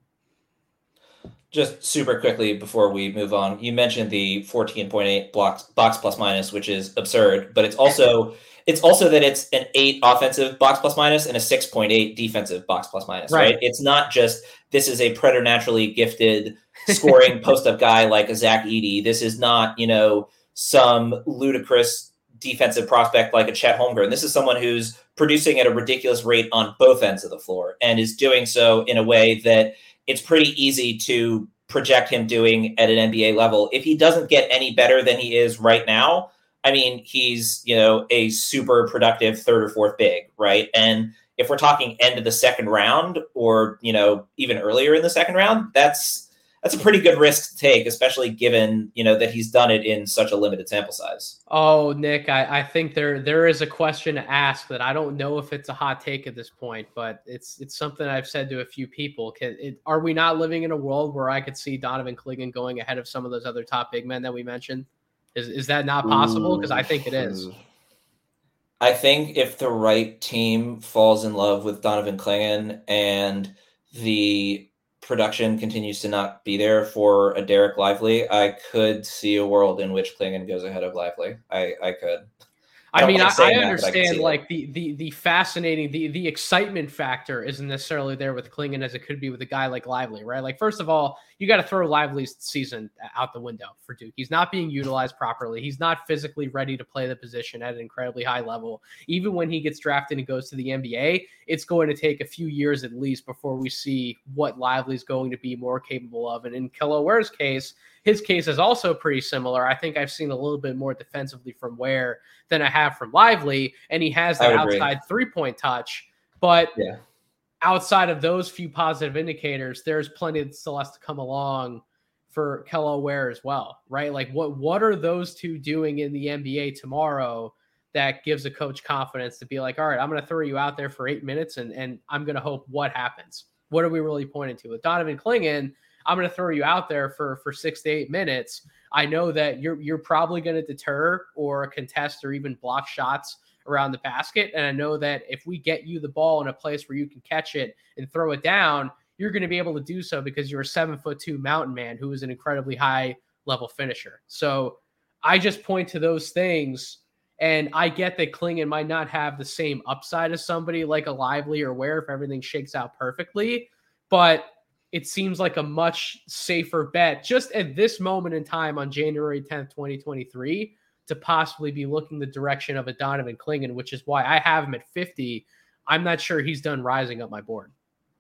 Just super quickly before we move on, you mentioned the 14.8 box plus minus, which is absurd, but it's also that it's an 8 offensive box plus minus and a 6.8 defensive box plus minus, right? It's not just this is a preternaturally gifted scoring post-up guy like a Zach Edey. This is not, some ludicrous defensive prospect like a Chet Holmgren. This is someone who's producing at a ridiculous rate on both ends of the floor and is doing so in a way that it's pretty easy to project him doing at an NBA level. If he doesn't get any better than he is right now, I mean, he's, a super productive third or fourth big, right? And if we're talking end of the second round or, even earlier in the second round, that's a pretty good risk to take, especially given, that he's done it in such a limited sample size. Oh, Nick, I think there is a question to ask that I don't know if it's a hot take at this point, but it's something I've said to a few people. Are we not living in a world where I could see Donovan Clingan going ahead of some of those other top big men that we mentioned? Is that not possible? Because I think it is. I think if the right team falls in love with Donovan Clingan and the production continues to not be there for a Derek Lively, I could see a world in which Clingan goes ahead of Lively. I could. I understand like the fascinating, the excitement factor isn't necessarily there with Clingan as it could be with a guy like Lively, right? Like, first of all, you got to throw Lively's season out the window for Duke. He's not being utilized properly. He's not physically ready to play the position at an incredibly high level. Even when he gets drafted and goes to the NBA, it's going to take a few years at least before we see what Lively's going to be more capable of. And in Kello Ware's case, his case is also pretty similar. I think I've seen a little bit more defensively from Ware than I have from Lively, and he has that outside three-point touch. But outside of those few positive indicators, there's plenty that still has to come along for Kello Ware as well, right? Like, what are those two doing in the NBA tomorrow that gives a coach confidence to be like, all right, I'm going to throw you out there for 8 minutes, and I'm going to hope what happens. What are we really pointing to? With Donovan Clingan, I'm going to throw you out there for 6 to 8 minutes. I know that you're probably going to deter or contest or even block shots around the basket. And I know that if we get you the ball in a place where you can catch it and throw it down, you're going to be able to do so because you're a 7'2" mountain man who is an incredibly high level finisher. So I just point to those things. And I get that Clingan might not have the same upside as somebody like a Lively or Ware if everything shakes out perfectly, but it seems like a much safer bet just at this moment in time on January 10th, 2023, to possibly be looking the direction of a Donovan Clingan, which is why I have him at 50. I'm not sure he's done rising up my board.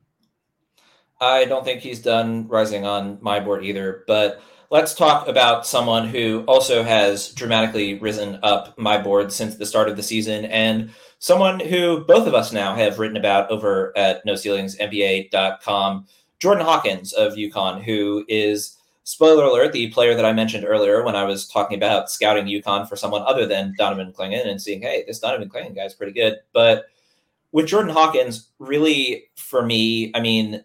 I don't think he's done rising on my board either, but let's talk about someone who also has dramatically risen up my board since the start of the season, and someone who both of us now have written about over at NoCeilingsNBA.com, Jordan Hawkins of UConn, who is, spoiler alert, the player that I mentioned earlier when I was talking about scouting UConn for someone other than Donovan Clingan and seeing, hey, this Donovan Clingan guy is pretty good. But with Jordan Hawkins, really, for me, I mean,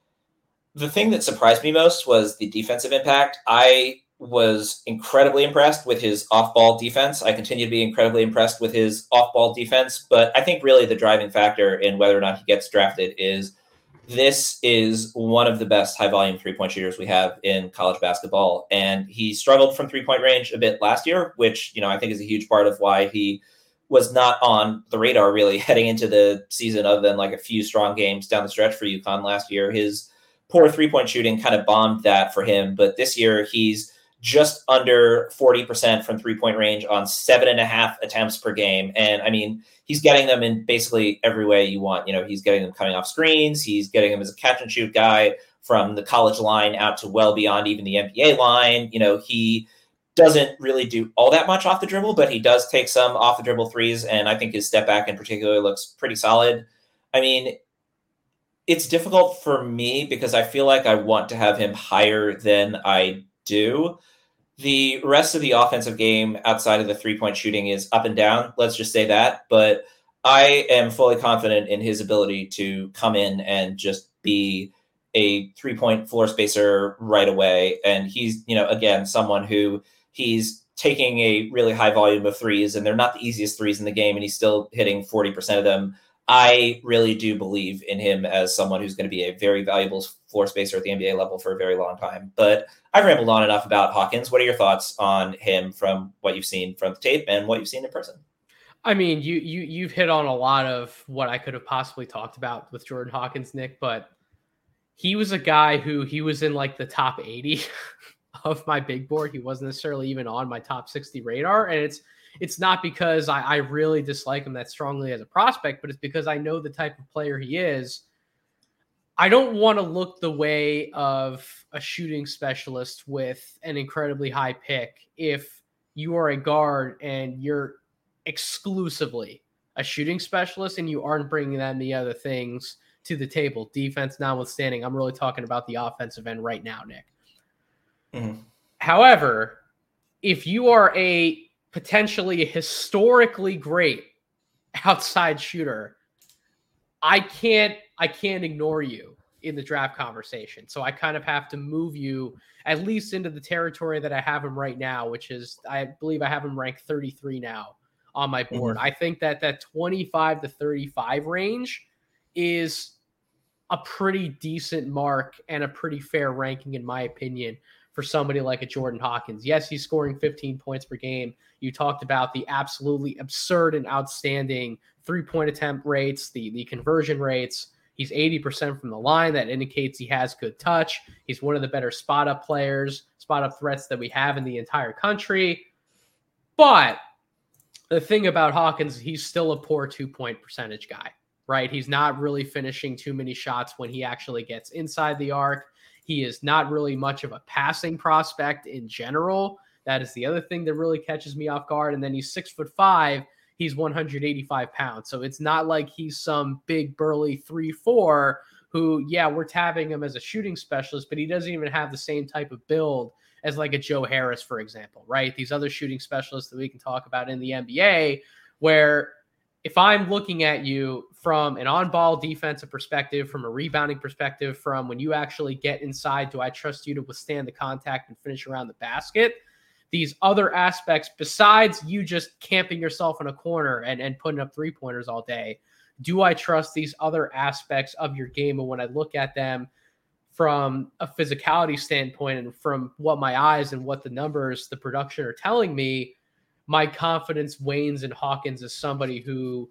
the thing that surprised me most was the defensive impact. I was incredibly impressed with his off-ball defense. I continue to be incredibly impressed with his off-ball defense, but I think really the driving factor in whether or not he gets drafted is this is one of the best high-volume three-point shooters we have in college basketball, and he struggled from three-point range a bit last year, which, you know, I think is a huge part of why he was not on the radar really heading into the season, other than like a few strong games down the stretch for UConn last year. His poor three-point shooting kind of bombed that for him, but this year he's just under 40% from three-point range on 7.5 attempts per game. And I mean, he's getting them in basically every way you want. You know, he's getting them coming off screens. He's getting them as a catch and shoot guy from the college line out to well beyond even the NBA line. You know, he doesn't really do all that much off the dribble, but he does take some off the dribble threes. And I think his step back in particular looks pretty solid. I mean, it's difficult for me because I feel like I want to have him higher than I do. The rest of the offensive game outside of the three-point shooting is up and down. Let's just say that. But I am fully confident in his ability to come in and just be a three-point floor spacer right away. And he's, you know, again, someone who he's taking a really high volume of threes, and they're not the easiest threes in the game, and he's still hitting 40% of them. I really do believe in him as someone who's going to be a very valuable floor spacer at the NBA level for a very long time. But I've rambled on enough about Hawkins. What are your thoughts on him from what you've seen from the tape and what you've seen in person? I mean, you've hit on a lot of what I could have possibly talked about with Jordan Hawkins, Nick, but he was a guy who he was in like the top 80 of my big board. He wasn't necessarily even on my top 60 radar. And it's not because I really dislike him that strongly as a prospect, but it's because I know the type of player he is. I don't want to look the way of a shooting specialist with an incredibly high pick if you are a guard and you're exclusively a shooting specialist and you aren't bringing that many other things to the table. Defense notwithstanding, I'm really talking about the offensive end right now, Nick. Mm-hmm. However, if you are a potentially historically great outside shooter, I can't ignore you in the draft conversation. So I kind of have to move you at least into the territory that I have him right now, which is, I believe I have him ranked 33 now on my board. Mm-hmm. I think that 25 to 35 range is a pretty decent mark and a pretty fair ranking, in my opinion, for somebody like a Jordan Hawkins. Yes, he's scoring 15 points per game. You talked about the absolutely absurd and outstanding three-point attempt rates, the conversion rates. He's 80% from the line. That indicates he has good touch. He's one of the better spot-up players, spot-up threats that we have in the entire country. But the thing about Hawkins, he's still a poor two-point percentage guy, right? He's not really finishing too many shots when he actually gets inside the arc. He is not really much of a passing prospect in general. That is the other thing that really catches me off guard. And then he's 6'5". He's 185 pounds. So it's not like he's some big burly 3-4 who, yeah, we're tabbing him as a shooting specialist, but he doesn't even have the same type of build as like a Joe Harris, for example, right? These other shooting specialists that we can talk about in the NBA, where if I'm looking at you from an on-ball defensive perspective, from a rebounding perspective, from when you actually get inside, do I trust you to withstand the contact and finish around the basket? These other aspects, besides you just camping yourself in a corner and putting up three-pointers all day, do I trust these other aspects of your game? And when I look at them from a physicality standpoint and from what my eyes and what the numbers, the production are telling me, my confidence wanes in Hawkins as somebody who,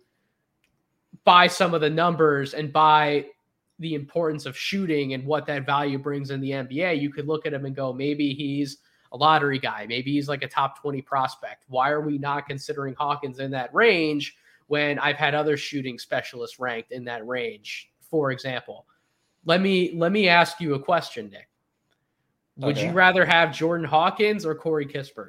by some of the numbers and by the importance of shooting and what that value brings in the NBA, you could look at him and go, maybe he's a lottery guy. Maybe he's like a top 20 prospect. Why are we not considering Hawkins in that range when I've had other shooting specialists ranked in that range, for example. Let me ask you a question, Nick. Would you rather have Jordan Hawkins or Corey Kispert?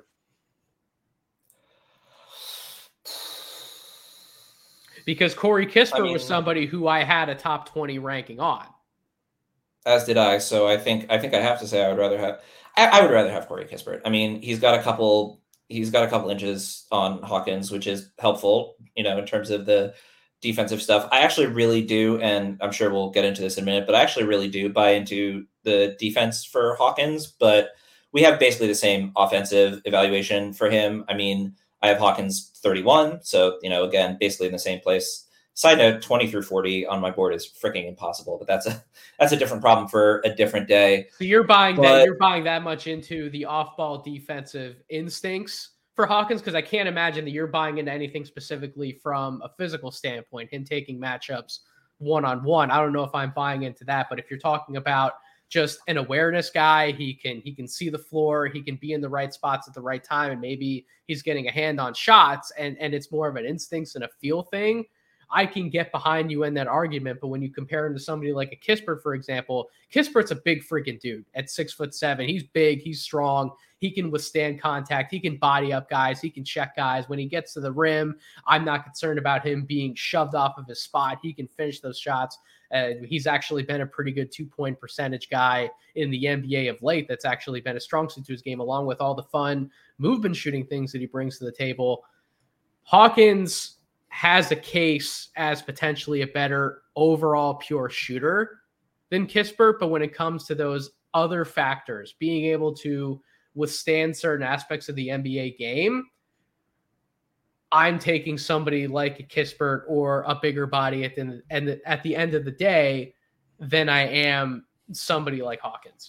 Because Corey Kispert was somebody who I had a top 20 ranking on. As did I. So I think I have to say I would rather have Corey Kispert. I mean, he's got a couple inches on Hawkins, which is helpful, in terms of the defensive stuff. I actually really do, and I'm sure we'll get into this in a minute, but I actually really do buy into the defense for Hawkins, but we have basically the same offensive evaluation for him. I mean, I have Hawkins 31, so, again, basically in the same place. Side note, 20 through 40 on my board is freaking impossible, but that's a different problem for a different day. So you're buying that much into the off-ball defensive instincts for Hawkins, because I can't imagine that you're buying into anything specifically from a physical standpoint, him taking matchups one-on-one. I don't know if I'm buying into that, but if you're talking about just an awareness guy, he can see the floor, he can be in the right spots at the right time, and maybe he's getting a hand on shots, and it's more of an instincts and a feel thing. I can get behind you in that argument, but when you compare him to somebody like a Kispert, for example, Kispert's a big freaking dude at 6'7". He's big, he's strong, he can withstand contact, he can body up guys, he can check guys. When he gets to the rim, I'm not concerned about him being shoved off of his spot. He can finish those shots. He's actually been a pretty good 2-point percentage guy in the NBA of late. That's actually been a strong suit to his game, along with all the fun movement shooting things that he brings to the table. Hawkins has a case as potentially a better overall pure shooter than Kispert, but when it comes to those other factors, being able to withstand certain aspects of the NBA game, I'm taking somebody like a Kispert or a bigger body at the end of the day than I am somebody like Hawkins.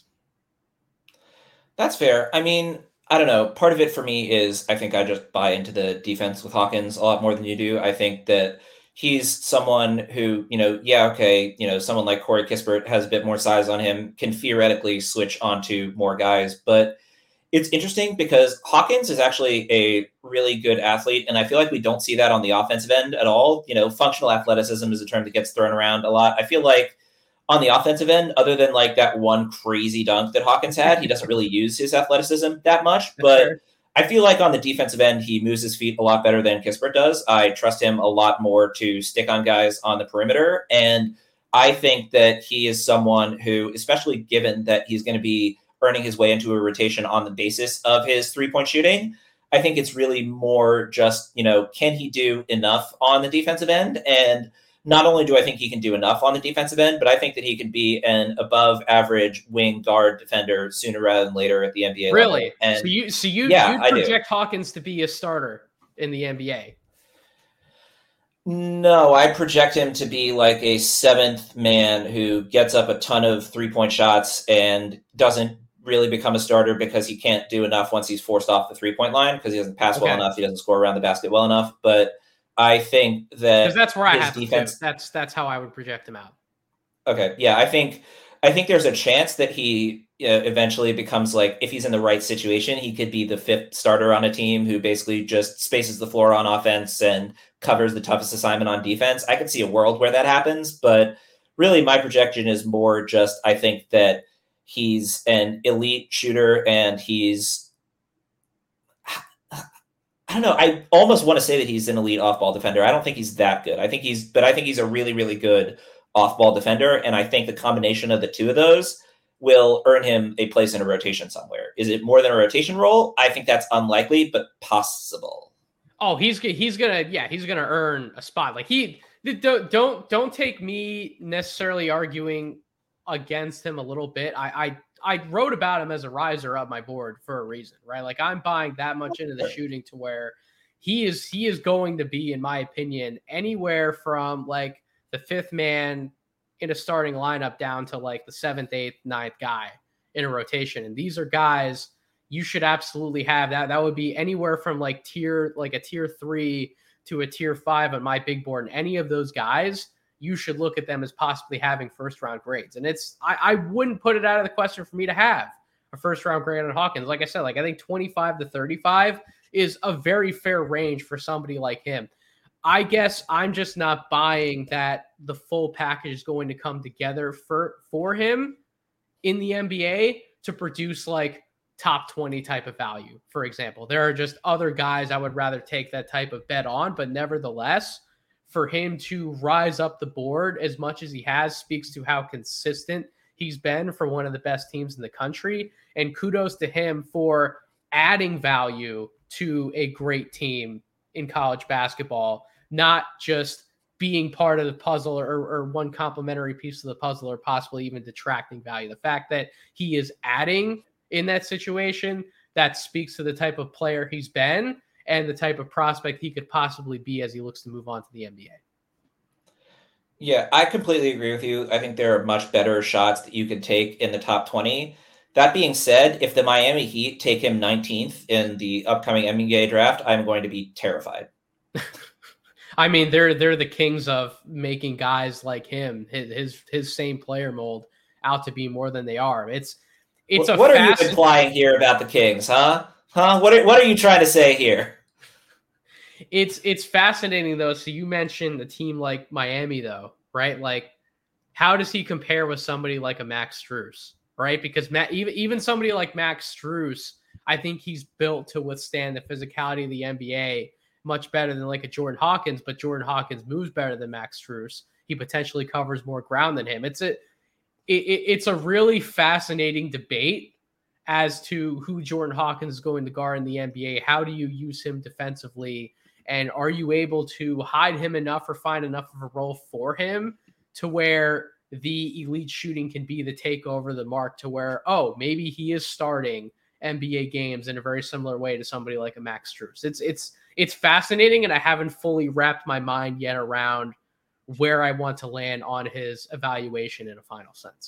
That's fair. I mean, I don't know. Part of it for me is I think I just buy into the defense with Hawkins a lot more than you do. I think that he's someone who, someone like Corey Kispert has a bit more size on him, can theoretically switch onto more guys. But it's interesting because Hawkins is actually a really good athlete, and I feel like we don't see that on the offensive end at all. Functional athleticism is a term that gets thrown around a lot. I feel like on the offensive end, other than like that one crazy dunk that Hawkins had, he doesn't really use his athleticism that much. But sure. I feel like on the defensive end, he moves his feet a lot better than Kispert does. I trust him a lot more to stick on guys on the perimeter. And I think that he is someone who, especially given that he's going to be earning his way into a rotation on the basis of his three-point shooting, I think it's really more just, can he do enough on the defensive end? And not only do I think he can do enough on the defensive end, but I think that he can be an above average wing guard defender sooner rather than later at the NBA level. Really? And you project Hawkins to be a starter in the NBA? No, I project him to be like a seventh man who gets up a ton of 3-point shots and doesn't really become a starter because he can't do enough once he's forced off the 3-point line because he doesn't pass well enough. He doesn't score around the basket well enough. But I think that because that's where I have defense. That's how I would project him out. Okay, yeah, I think there's a chance that he eventually becomes like, if he's in the right situation, he could be the fifth starter on a team who basically just spaces the floor on offense and covers the toughest assignment on defense. I could see a world where that happens, but really my projection is more just I think that he's an elite shooter and I don't know. I almost want to say that he's an elite off-ball defender. I don't think he's that good. I think he's a really, really good off-ball defender. And I think the combination of the two of those will earn him a place in a rotation somewhere. Is it more than a rotation role? I think that's unlikely, but possible. Oh, he's gonna earn a spot. Like don't take me necessarily arguing against him a little bit. I wrote about him as a riser up my board for a reason, right? Like I'm buying that much into the shooting to where he is going to be, in my opinion, anywhere from like the fifth man in a starting lineup down to like the 7th, 8th, 9th guy in a rotation. And these are guys you should absolutely have. That would be anywhere from like a tier 3 to a tier 5 on my big board. And any of those guys, you should look at them as possibly having first-round grades. And I wouldn't put it out of the question for me to have a first-round grade on Hawkins. Like I said, like I think 25 to 35 is a very fair range for somebody like him. I guess I'm just not buying that the full package is going to come together for him in the NBA to produce like top 20 type of value. For example, there are just other guys I would rather take that type of bet on, but nevertheless, for him to rise up the board as much as he has speaks to how consistent he's been for one of the best teams in the country. And kudos to him for adding value to a great team in college basketball, not just being part of the puzzle or one complementary piece of the puzzle or possibly even detracting value. The fact that he is adding in that situation, that speaks to the type of player he's been and the type of prospect he could possibly be as he looks to move on to the NBA. Yeah, I completely agree with you. I think there are much better shots that you could take in the top 20. That being said, if the Miami Heat take him 19th in the upcoming NBA draft, I'm going to be terrified. I mean, they're the kings of making guys like him, his same player mold, out to be more than they are. What are you implying here about the Kings, huh? What are you trying to say here? It's fascinating though. So you mentioned a team like Miami, though, right? Like, how does he compare with somebody like a Max Strus, right? Because even somebody like Max Strus, I think he's built to withstand the physicality of the NBA much better than like a Jordan Hawkins. But Jordan Hawkins moves better than Max Strus. He potentially covers more ground than him. It's a really fascinating debate as to who Jordan Hawkins is going to guard in the NBA. How do you use him defensively? And are you able to hide him enough or find enough of a role for him to where the elite shooting can be the takeover, the mark to where, oh, maybe he is starting NBA games in a very similar way to somebody like a Max Strus. It's fascinating, and I haven't fully wrapped my mind yet around where I want to land on his evaluation in a final sense.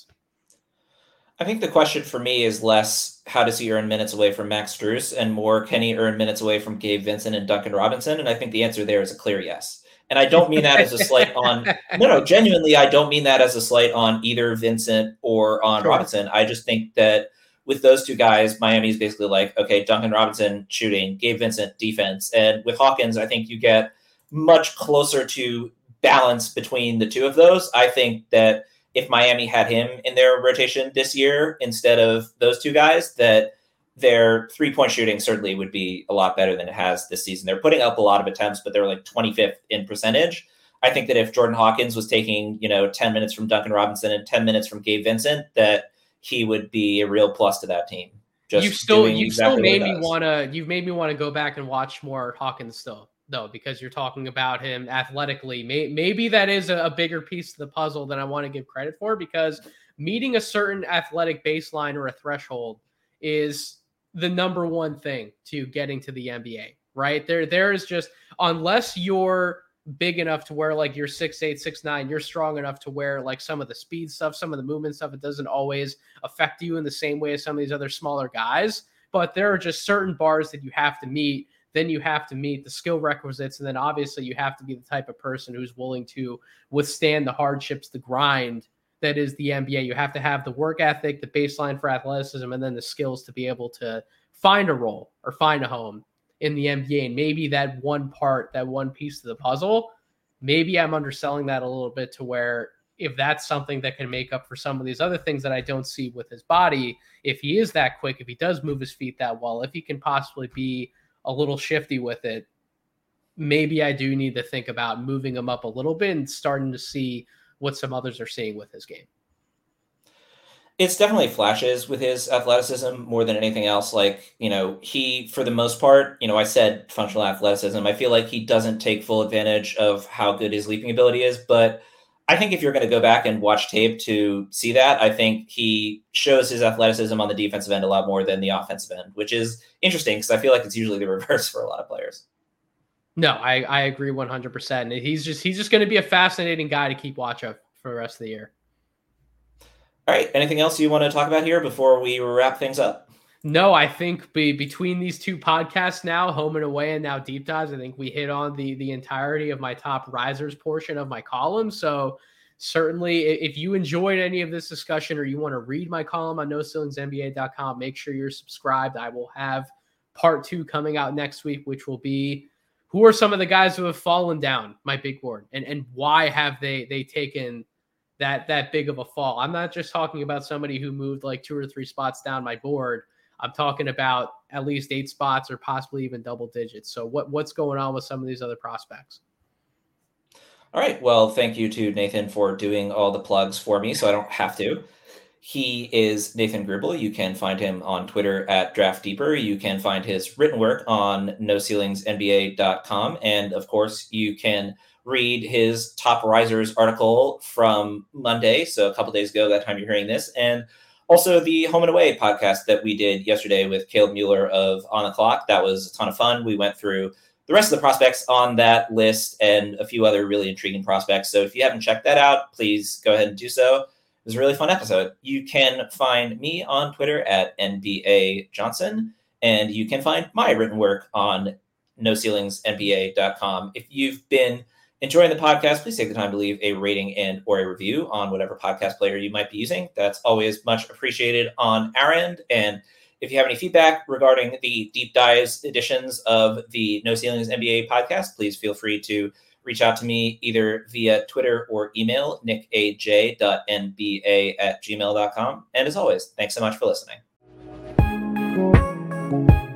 I think the question for me is less how does he earn minutes away from Max Strus and more can he earn minutes away from Gabe Vincent and Duncan Robinson? And I think the answer there is a clear yes. And I don't mean that as a slight on genuinely, I don't mean that as a slight on either Vincent or on Robinson. I just think that with those two guys, Miami's basically like, okay, Duncan Robinson shooting, Gabe Vincent defense. And with Hawkins, I think you get much closer to balance between the two of those. I think that if Miami had him in their rotation this year instead of those two guys, that their three-point shooting certainly would be a lot better than it has this season. They're putting up a lot of attempts, but they're like 25th in percentage. I think that if Jordan Hawkins was taking, 10 minutes from Duncan Robinson and 10 minutes from Gabe Vincent, that he would be a real plus to that team. You've made me want to go back and watch more Hawkins still, though, because you're talking about him athletically. Maybe that is a bigger piece of the puzzle than I want to give credit for, because meeting a certain athletic baseline or a threshold is the number one thing to getting to the NBA, right? There is just, unless you're big enough to where like you're 6'8", 6'9", you're strong enough to where like some of the speed stuff, some of the movement stuff, it doesn't always affect you in the same way as some of these other smaller guys. But there are just certain bars that you have to meet. Then you have to meet the skill requisites. And then obviously you have to be the type of person who's willing to withstand the hardships, the grind that is the NBA. You have to have the work ethic, the baseline for athleticism, and then the skills to be able to find a role or find a home in the NBA. And maybe that one part, that one piece of the puzzle, maybe I'm underselling that a little bit to where if that's something that can make up for some of these other things that I don't see with his body, if he is that quick, if he does move his feet that well, if he can possibly be a little shifty with it, maybe I do need to think about moving him up a little bit and starting to see what some others are seeing with his game. It's definitely flashes with his athleticism more than anything else. Like, he, for the most part, I said functional athleticism. I feel like he doesn't take full advantage of how good his leaping ability is. But I think if you're going to go back and watch tape to see that, I think he shows his athleticism on the defensive end a lot more than the offensive end, which is interesting because I feel like it's usually the reverse for a lot of players. No, I agree 100%. He's just going to be a fascinating guy to keep watch of for the rest of the year. All right. Anything else you want to talk about here before we wrap things up? No, I think between these two podcasts now, Home and Away and now Deep Dives, I think we hit on the entirety of my top risers portion of my column. So certainly if you enjoyed any of this discussion or you want to read my column on NoCeilingsNBA.com, make sure you're subscribed. I will have part 2 coming out next week, which will be who are some of the guys who have fallen down my big board, and why have they taken that big of a fall? I'm not just talking about somebody who moved like 2 or 3 spots down my board. I'm talking about at least 8 spots or possibly even double digits. So what's going on with some of these other prospects? All right. Well, thank you to Nathan for doing all the plugs for me, so I don't have to. He is Nathan Gribble. You can find him on Twitter at Draft Deeper. You can find his written work on NoCeilingsNBA.com. And of course, you can read his Top Risers article from Monday, so a couple days ago, that time you're hearing this. And also the Home and Away podcast that we did yesterday with Caleb Mueller of On the Clock. That was a ton of fun. We went through the rest of the prospects on that list and a few other really intriguing prospects. So if you haven't checked that out, please go ahead and do so. It was a really fun episode. You can find me on Twitter at NBA Johnson, and you can find my written work on NoCeilingsNBA.com. If you've been enjoying the podcast, please take the time to leave a rating and or a review on whatever podcast player you might be using. That's always much appreciated on our end. And if you have any feedback regarding the deep dives editions of the No Ceilings NBA podcast, please feel free to reach out to me either via Twitter or email, nickaj.nba@gmail.com. And as always, thanks so much for listening.